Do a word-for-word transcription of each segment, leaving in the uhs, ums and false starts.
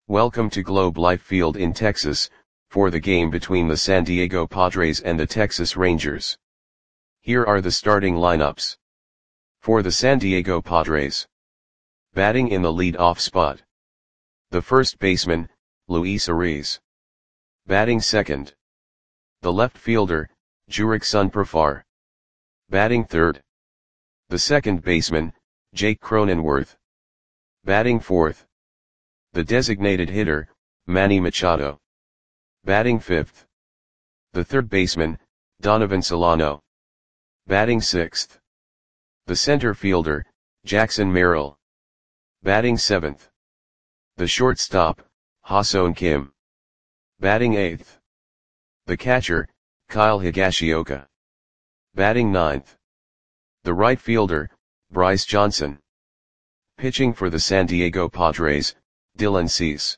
Welcome to Globe Life Field in Texas, for the game between the San Diego Padres and the Texas Rangers. Here are the starting lineups. For the San Diego Padres. Batting in the lead-off spot. The first baseman, Luis Arraez. Batting second. The left fielder, Jurickson Profar. Batting third. The second baseman, Jake Cronenworth. Batting fourth. The designated hitter, Manny Machado. Batting fifth. The third baseman, Donovan Solano. Batting sixth. The center fielder, Jackson Merrill. Batting seventh. The shortstop, Ha-Seong Kim. Batting eighth. The catcher, Kyle Higashioka. Batting ninth. The right fielder, Bryce Johnson. Pitching for the San Diego Padres, Dylan Cease.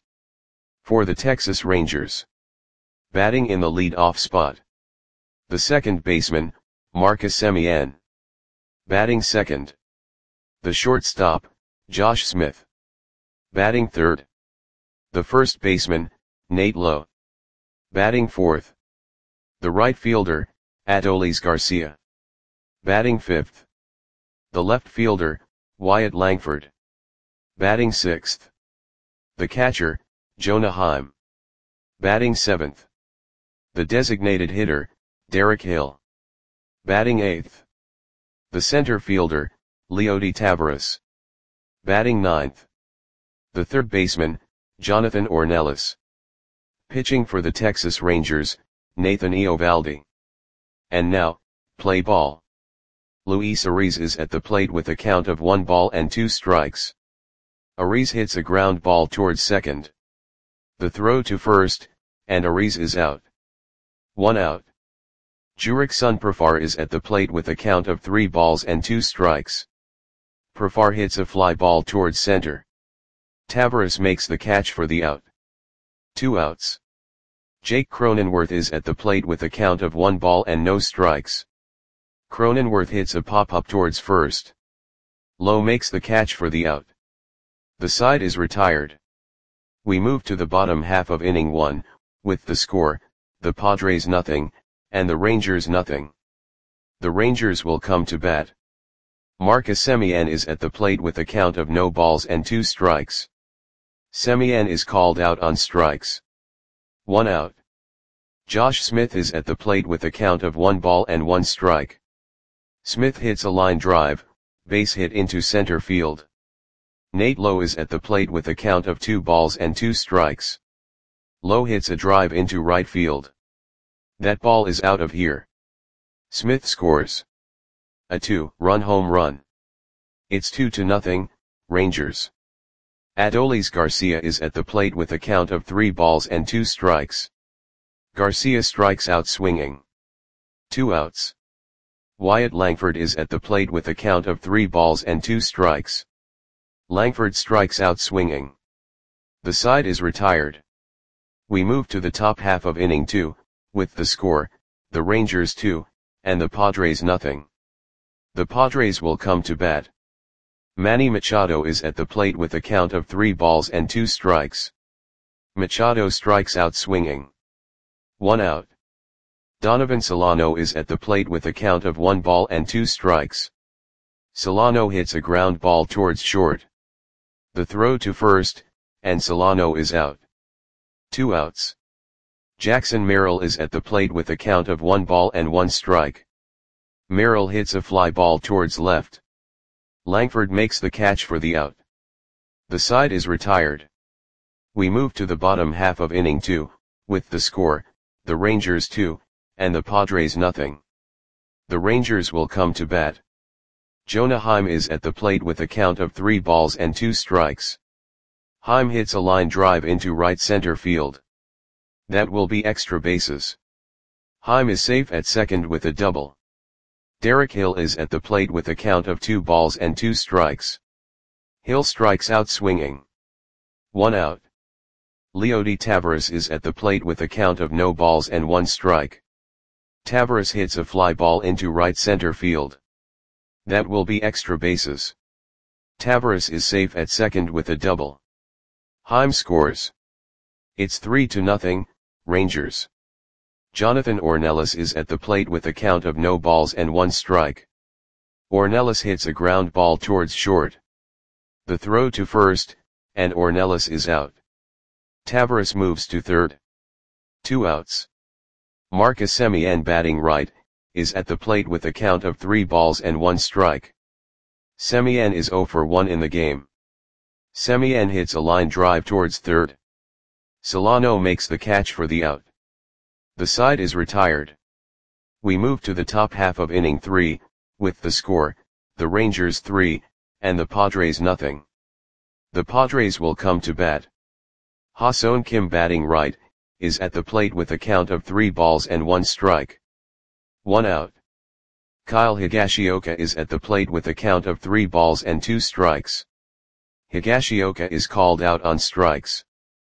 For the Texas Rangers. Batting in the lead-off spot. The second baseman, Marcus Semien. Batting second. The shortstop, Josh Smith. Batting third. The first baseman, Nate Lowe. Batting fourth. The right fielder, Adolis Garcia. Batting fifth. The left fielder, Wyatt Langford. Batting sixth. The catcher, Jonah Heim. Batting seventh. The designated hitter, Derek Hill. Batting eighth. The center fielder, Leody Taveras. Batting ninth. The third baseman, Jonathan Ornelas. Pitching for the Texas Rangers, Nathan Eovaldi. And now, play ball. Luis Arraez is at the plate with a count of one ball and two strikes. Arraez hits a ground ball towards second. The throw to first, and Arraez is out. One out. Jurickson Profar is at the plate with a count of three balls and two strikes. Profar hits a fly ball towards center. Taveras makes the catch for the out. Two outs. Jake Cronenworth is at the plate with a count of one ball and no strikes. Cronenworth hits a pop-up towards first. Lowe makes the catch for the out. The side is retired. We move to the bottom half of inning one, with the score, the Padres nothing, and the Rangers nothing. The Rangers will come to bat. Marcus Semien is at the plate with a count of no balls and two strikes. Semien is called out on strikes. One out. Josh Smith is at the plate with a count of one ball and one strike. Smith hits a line drive, base hit into center field. Nate Lowe is at the plate with a count of two balls and two strikes. Lowe hits a drive into right field. That ball is out of here. Smith scores a two-run home run. It's two to nothing, Rangers. Adolis Garcia is at the plate with a count of three balls and two strikes. Garcia strikes out swinging. Two outs. Wyatt Langford is at the plate with a count of three balls and two strikes. Langford strikes out swinging. The side is retired. We move to the top half of inning two, with the score, the Rangers two, and the Padres nothing. The Padres will come to bat. Manny Machado is at the plate with a count of three balls and two strikes. Machado strikes out swinging. One out. Donovan Solano is at the plate with a count of one ball and two strikes. Solano hits a ground ball towards short. The throw to first, and Solano is out. Two outs. Jackson Merrill is at the plate with a count of one ball and one strike. Merrill hits a fly ball towards left. Langford makes the catch for the out. The side is retired. We move to the bottom half of inning two, with the score, the Rangers two, and the Padres nothing. The Rangers will come to bat. Jonah Heim is at the plate with a count of three balls and two strikes. Heim hits a line drive into right center field. That will be extra bases. Heim is safe at second with a double. Derek Hill is at the plate with a count of two balls and two strikes. Hill strikes out swinging. One out. Leody Taveras is at the plate with a count of no balls and one strike. Taveras hits a fly ball into right center field. That will be extra bases. Taveras is safe at second with a double. Heim scores. It's three to nothing, Rangers. Jonathan Ornelas is at the plate with a count of no balls and one strike. Ornelas hits a ground ball towards short. The throw to first, and Ornelas is out. Tavares moves to third. Two outs. Marcus Semien, batting right, is at the plate with a count of three balls and one strike. Semien is zero for one in the game. Semien hits a line drive towards third. Solano makes the catch for the out. The side is retired. We move to the top half of inning three, with the score, the Rangers three, and the Padres nothing. The Padres will come to bat. Ha-Seong Kim, batting right, is at the plate with a count of three balls and one strike. One out. Kyle Higashioka is at the plate with a count of three balls and two strikes. Higashioka is called out on strikes.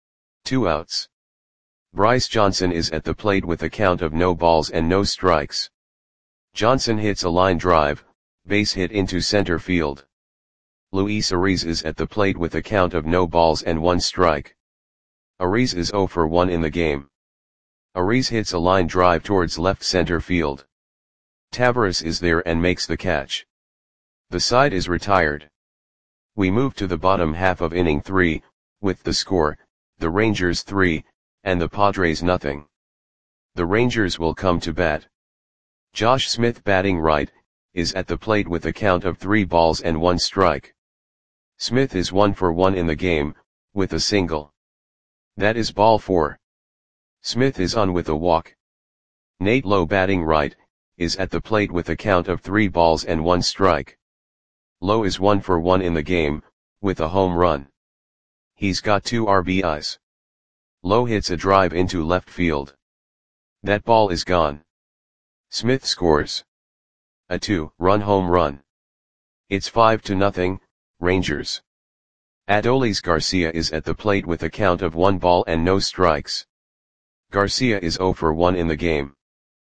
Two outs. Bryce Johnson is at the plate with a count of no balls and no strikes. Johnson hits a line drive, base hit into center field. Luis Ariz is at the plate with a count of no balls and one strike. Ariz is zero for one in the game. Ariz hits a line drive towards left center field. Tavares is there and makes the catch. The side is retired. We move to the bottom half of inning three, with the score, the Rangers three, and the Padres nothing. The Rangers will come to bat. Josh Smith, batting right, is at the plate with a count of three balls and one strike. Smith is one for one in the game, with a single. That is ball four. Smith is on with a walk. Nate Lowe, batting right, is at the plate with a count of three balls and one strike. Lowe is one for one in the game, with a home run. He's got two R B Is. Lowe hits a drive into left field. That ball is gone. Smith scores a two-run home run. It's five to nothing, Rangers. Adolis Garcia is at the plate with a count of one ball and no strikes. Garcia is zero for one in the game.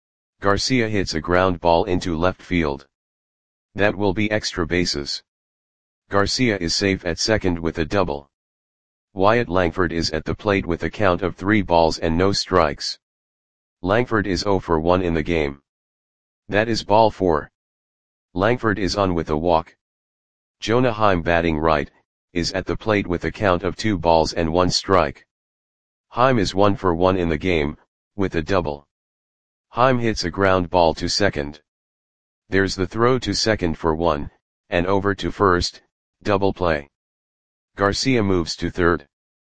Garcia hits a ground ball into left field. That will be extra bases. Garcia is safe at second with a double. Wyatt Langford is at the plate with a count of three balls and no strikes. Langford is zero for one in the game. That is ball four. Langford is on with a walk. Jonah Heim, batting right, is at the plate with a count of two balls and one strike. Heim is one for one in the game, with a double. Heim hits a ground ball to second. There's the throw to second for one, and over to first, double play. Garcia moves to third.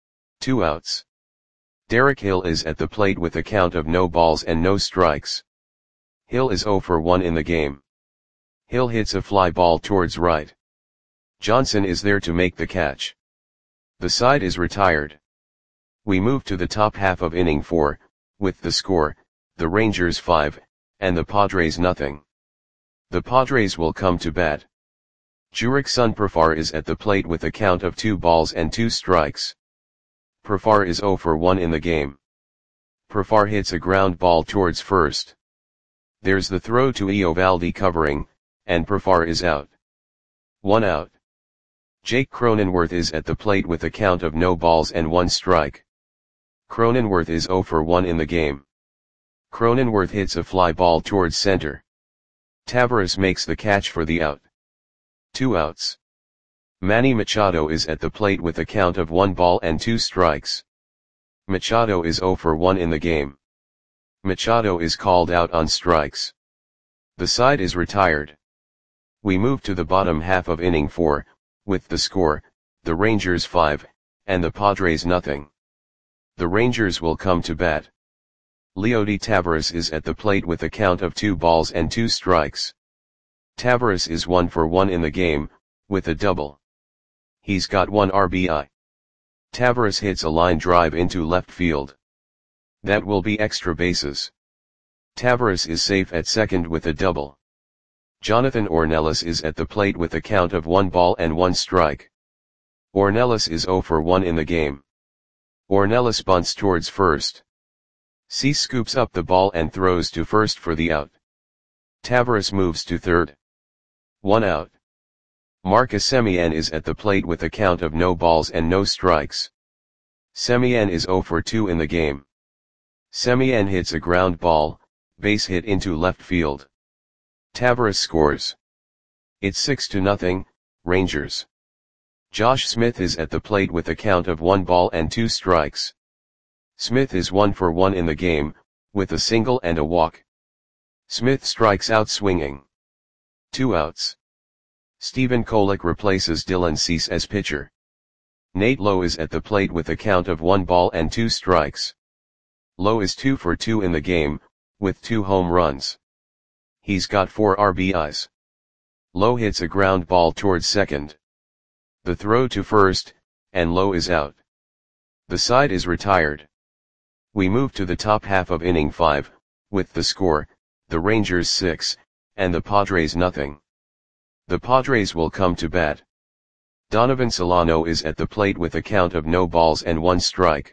Two outs. Derek Hill is at the plate with a count of no balls and no strikes. Hill is zero for one in the game. Hill hits a fly ball towards right. Johnson is there to make the catch. The side is retired. We move to the top half of inning four, with the score, the Rangers five, and the Padres nothing. The Padres will come to bat. Jurickson Profar is at the plate with a count of two balls and two strikes. Profar is zero for one in the game. Profar hits a ground ball towards first. There's the throw to Eovaldi covering, and Profar is out. One out. Jake Cronenworth is at the plate with a count of no balls and one strike. Cronenworth is zero for one in the game. Cronenworth hits a fly ball towards center. Tavares makes the catch for the out. Two outs. Manny Machado is at the plate with a count of one ball and two strikes. Machado is zero for one in the game. Machado is called out on strikes. The side is retired. We move to the bottom half of inning four, with the score, the Rangers five, and the Padres nothing. The Rangers will come to bat. Leody Taveras is at the plate with a count of two balls and two strikes. Taveras is one for one in the game, with a double. He's got one R B I. Taveras hits a line drive into left field. That will be extra bases. Taveras is safe at second with a double. Jonathan Ornelas is at the plate with a count of one ball and one strike. Ornelas is zero for one in the game. Ornelas bunts towards first. Cease scoops up the ball and throws to first for the out. Taveras moves to third. One out. Marcus Semien is at the plate with a count of no balls and no strikes. Semien is zero for two in the game. Semien hits a ground ball, base hit into left field. Tavares scores. It's six to nothing, Rangers. Josh Smith is at the plate with a count of one ball and two strikes. Smith is one for one in the game, with a single and a walk. Smith strikes out swinging. Two outs. Stephen Kolek replaces Dylan Cease as pitcher. Nate Lowe is at the plate with a count of one ball and two strikes. Lowe is two for two in the game, with two home runs. He's got four R B Is. Lowe hits a ground ball towards second. The throw to first, and Lowe is out. The side is retired. We move to the top half of inning five, with the score, the Rangers six, and the Padres nothing. The Padres will come to bat. Donovan Solano is at the plate with a count of no balls and one strike.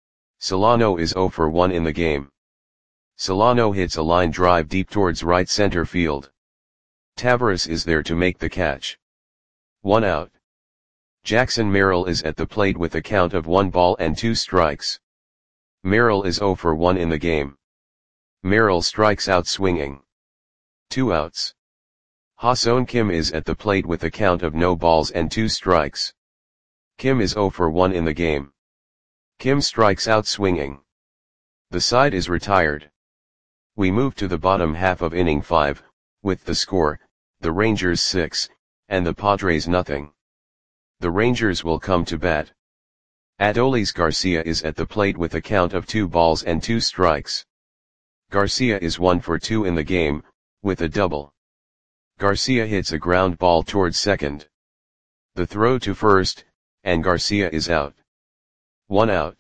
Solano is zero for one in the game. Solano hits a line drive deep towards right center field. Tavares is there to make the catch. One out. Jackson Merrill is at the plate with a count of one ball and two strikes. Merrill is zero for one in the game. Merrill strikes out swinging. Two outs. Ha-Seong Kim is at the plate with a count of no balls and two strikes. Kim is zero for one in the game. Kim strikes out swinging. The side is retired. We move to the bottom half of inning five, with the score, the Rangers six, and the Padres nothing. The Rangers will come to bat. Adolis Garcia is at the plate with a count of two balls and two strikes. Garcia is one for two in the game, with a double. Garcia hits a ground ball towards second. The throw to first, and Garcia is out. One out.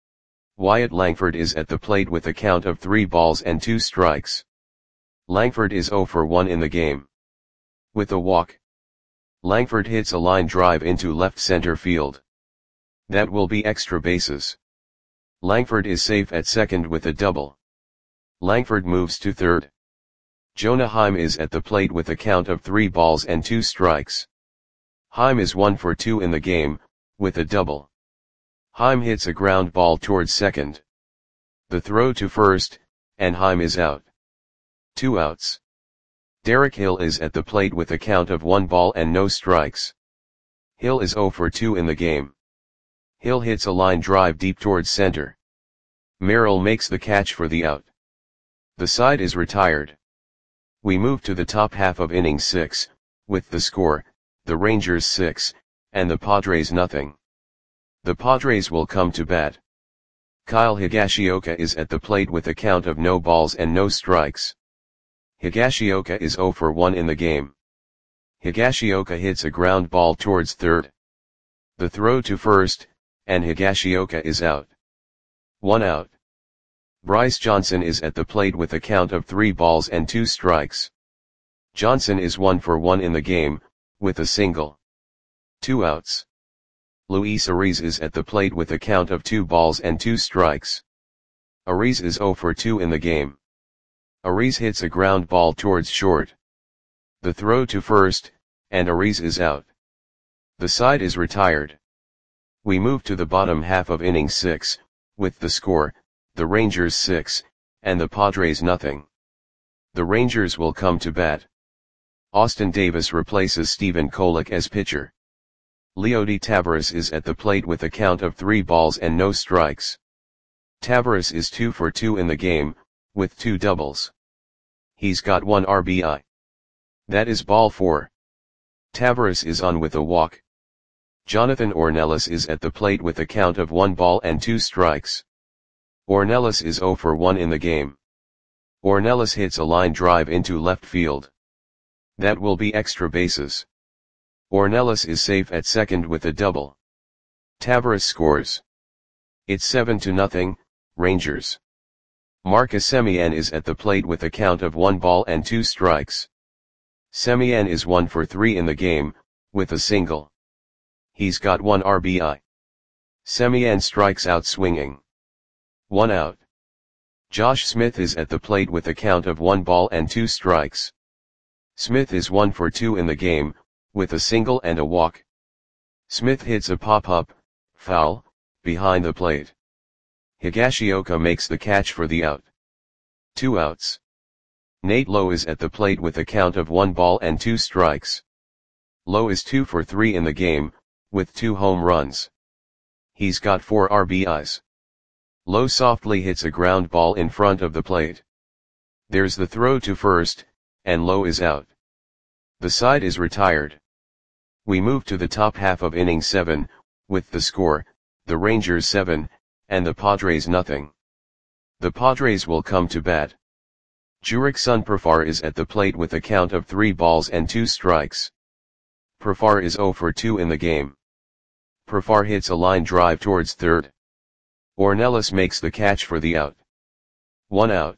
Wyatt Langford is at the plate with a count of three balls and two strikes. Langford is zero for one in the game. With a walk. Langford hits a line drive into left center field. That will be extra bases. Langford is safe at second with a double. Langford moves to third. Jonah Heim is at the plate with a count of three balls and two strikes. Heim is one for two in the game, with a double. Heim hits a ground ball towards second. The throw to first, and Heim is out. Two outs. Derek Hill is at the plate with a count of one ball and no strikes. Hill is zero for two in the game. Hill hits a line drive deep towards center. Merrill makes the catch for the out. The side is retired. We move to the top half of inning six, with the score, the Rangers six, and the Padres nothing. The Padres will come to bat. Kyle Higashioka is at the plate with a count of no balls and no strikes. Higashioka is zero for one in the game. Higashioka hits a ground ball towards third. The throw to first, and Higashioka is out. One out. Bryce Johnson is at the plate with a count of three balls and two strikes. Johnson is one for one in the game, with a single. Two outs. Luis Ariz is at the plate with a count of two balls and two strikes. Ariz is zero for two in the game. Ariz hits a ground ball towards short. The throw to first, and Ariz is out. The side is retired. We move to the bottom half of inning six, with the score, the Rangers six, and the Padres nothing. The Rangers will come to bat. Austin Davis replaces Stephen Kolek as pitcher. Leody Taveras is at the plate with a count of three balls and no strikes. Taveras is two for two in the game, with two doubles. He's got one R B I. That is ball four. Taveras is on with a walk. Jonathan Ornelas is at the plate with a count of one ball and two strikes. Ornelas is zero for one in the game. Ornelas hits a line drive into left field. That will be extra bases. Ornelas is safe at second with a double. Taveras scores. It's seven to nothing, Rangers. Marcus Semien is at the plate with a count of one ball and two strikes. Semien is one for three in the game, with a single. He's got one R B I. Semien strikes out swinging. One out. Josh Smith is at the plate with a count of one ball and two strikes. Smith is one for two in the game, with a single and a walk. Smith hits a pop-up, foul, behind the plate. Higashioka makes the catch for the out. Two outs. Nate Lowe is at the plate with a count of one ball and two strikes. Lowe is two for three in the game, with two home runs. He's got four R B Is. Lowe softly hits a ground ball in front of the plate. There's the throw to first, and Lowe is out. The side is retired. We move to the top half of inning seven, with the score, the Rangers seven, and the Padres nothing. The Padres will come to bat. Jurickson Profar is at the plate with a count of three balls and two strikes. Profar is zero for two in the game. Profar hits a line drive towards third. Ornelas makes the catch for the out. One out.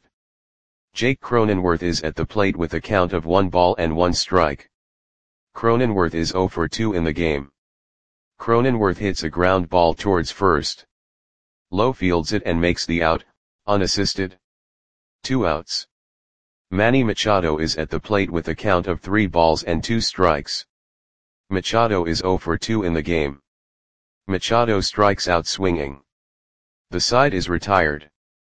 Jake Cronenworth is at the plate with a count of one ball and one strike. Cronenworth is zero for two in the game. Cronenworth hits a ground ball towards first. Lowe fields it and makes the out, unassisted. Two outs. Manny Machado is at the plate with a count of three balls and two strikes. Machado is zero for two in the game. Machado strikes out swinging. The side is retired.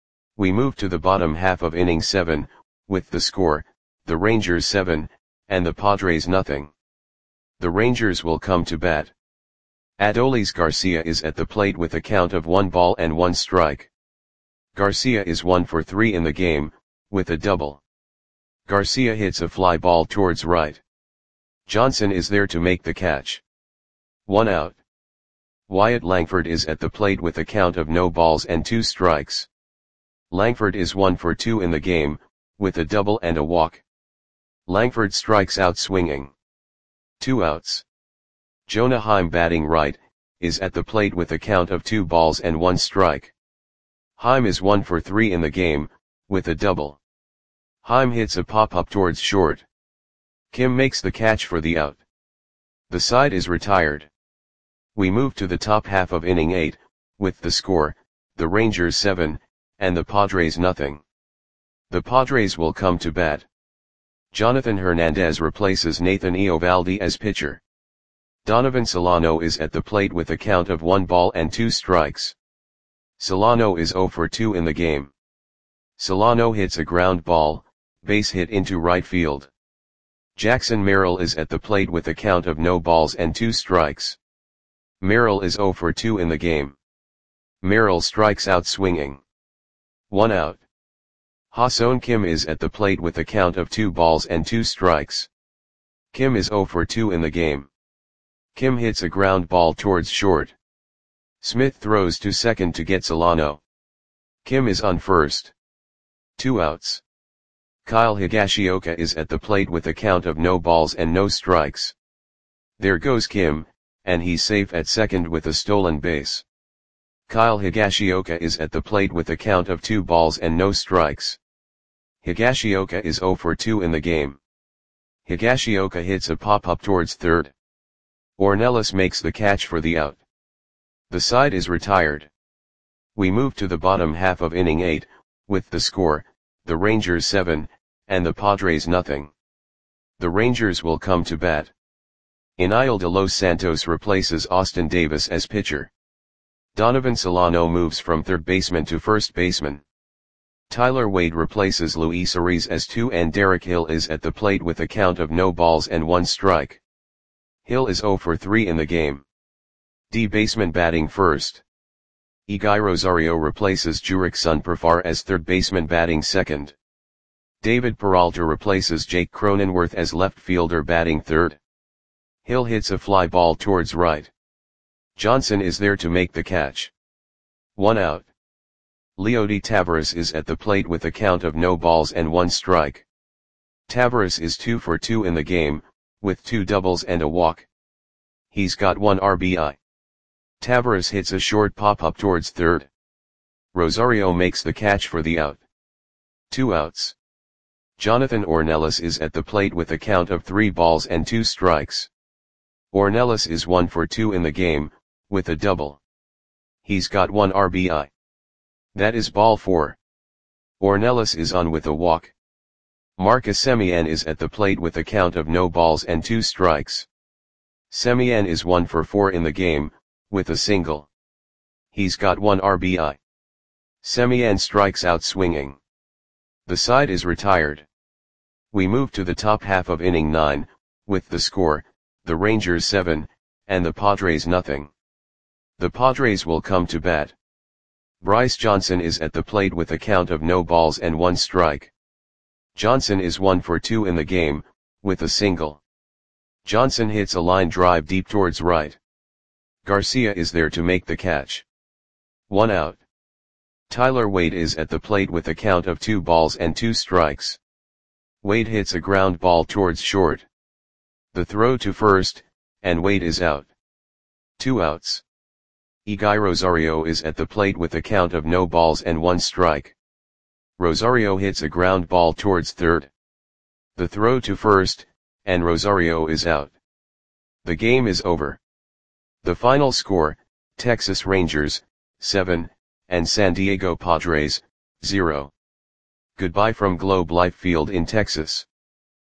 We move to the bottom half of inning seven, with the score, the Rangers seven, and the Padres nothing. The Rangers will come to bat. Adolis Garcia is at the plate with a count of one ball and one strike. Garcia is one for three in the game, with a double. Garcia hits a fly ball towards right. Johnson is there to make the catch. One out. Wyatt Langford is at the plate with a count of no balls and two strikes. Langford is one for two in the game, with a double and a walk. Langford strikes out swinging. Two outs. Jonah Heim, batting right, is at the plate with a count of two balls and one strike. Heim is one for three in the game, with a double. Heim hits a pop-up towards short. Kim makes the catch for the out. The side is retired. We move to the top half of inning eight, with the score, the Rangers seven, and the Padres nothing. The Padres will come to bat. Jonathan Hernandez replaces Nathan Eovaldi as pitcher. Donovan Solano is at the plate with a count of one ball and two strikes. Solano is zero for two in the game. Solano hits a ground ball, base hit into right field. Jackson Merrill is at the plate with a count of no balls and two strikes. Merrill is zero for two in the game. Merrill strikes out swinging. One out. Ha-Seong Kim is at the plate with a count of two balls and two strikes. Kim is zero for two in the game. Kim hits a ground ball towards short. Smith throws to second to get Solano. Kim is on first. Two outs. Kyle Higashioka is at the plate with a count of no balls and no strikes. There goes Kim, and he's safe at second with a stolen base. Kyle Higashioka is at the plate with a count of two balls and no strikes. Higashioka is zero for two in the game. Higashioka hits a pop-up towards third. Ornelas makes the catch for the out. The side is retired. We move to the bottom half of inning eight, with the score, the Rangers seven, and the Padres nothing. The Rangers will come to bat. Iniel de los Santos replaces Austin Davis as pitcher. Donovan Solano moves from third baseman to first baseman. Tyler Wade replaces Luis Ariz as two, and Derek Hill is at the plate with a count of no balls and one strike. Hill is zero for three in the game. D baseman batting first. Iggy Rosario replaces Jurickson Profar as third baseman batting second. David Peralta replaces Jake Cronenworth as left fielder batting third. Hill hits a fly ball towards right. Johnson is there to make the catch. One out. Leody Taveras is at the plate with a count of no balls and one strike. Taveras is two for two in the game, with two doubles and a walk. He's got one R B I. Taveras hits a short pop-up towards third. Rosario makes the catch for the out. Two outs. Jonathan Ornelas is at the plate with a count of three balls and two strikes. Ornelas is one for two in the game, with a double. He's got one R B I. That is ball four. Ornelas is on with a walk. Marcus Semien is at the plate with a count of no balls and two strikes. Semien is one for four in the game, with a single. He's got one R B I. Semien strikes out swinging. The side is retired. We move to the top half of inning nine, with the score, the Rangers seven, and the Padres nothing. The Padres will come to bat. Bryce Johnson is at the plate with a count of no balls and one strike. Johnson is one for two in the game, with a single. Johnson hits a line drive deep towards right. Garcia is there to make the catch. One out. Tyler Wade is at the plate with a count of two balls and two strikes. Wade hits a ground ball towards short. The throw to first, and Wade is out. Two outs. Eguy Rosario is at the plate with a count of no balls and one strike. Rosario hits a ground ball towards third. The throw to first, and Rosario is out. The game is over. The final score, Texas Rangers, seven, and San Diego Padres, zero. Goodbye from Globe Life Field in Texas.